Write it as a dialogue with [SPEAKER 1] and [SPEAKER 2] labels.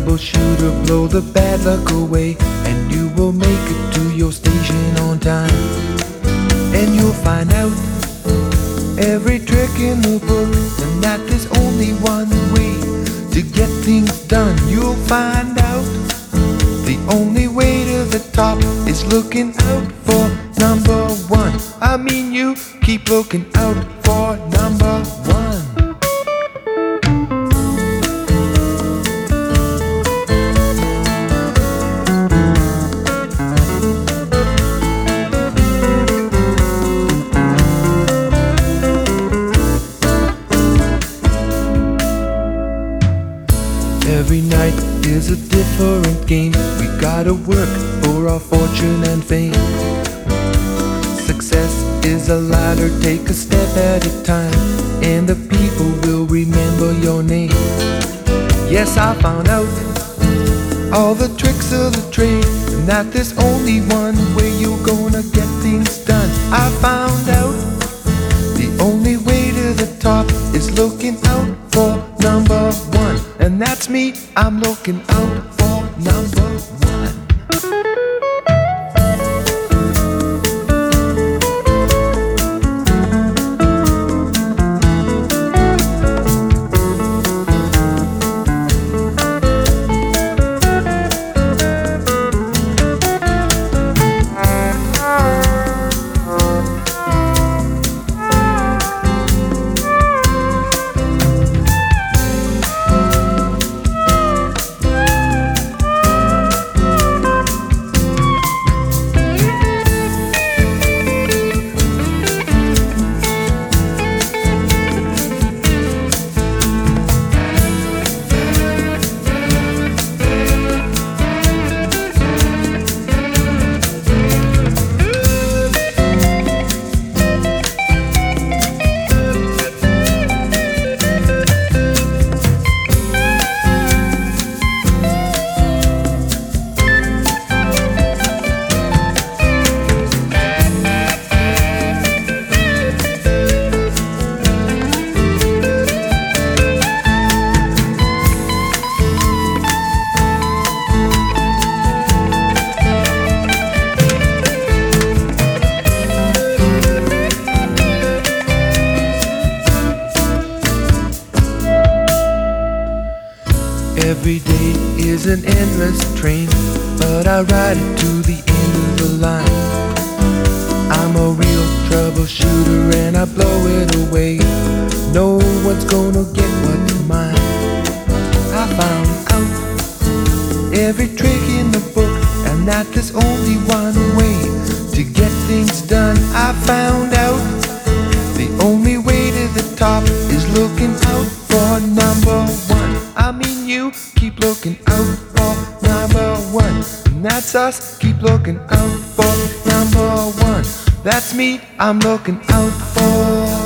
[SPEAKER 1] troubleshooter, blow the bad luck away, and you will make it to your station on time. And you'll find out every trick in the book, and that there's only one way to get things done. You'll find out the only way to the top is looking out for number one. I mean, you keep looking out for number one. Every night is a different game. We gotta work for our fortune and fame. Success is a ladder, take a step at a time, and the people will remember your name. Yes, I found out all the tricks of the trade, and that there's only one way you're gonna get things done. I found out the only way to the top is looking out for number one. And that's me, I'm looking out for number one. Every day is an endless train, but I ride it to the end of the line. I'm a real troubleshooter and I blow it away. No one's gonna get what's mine. I found out every trick in the book, and that there's only one way to get things done. I found out the only way to the top is looking out for number one. I mean, you keep looking out for number one. And that's us, keep looking out for number one. That's me, I'm looking out for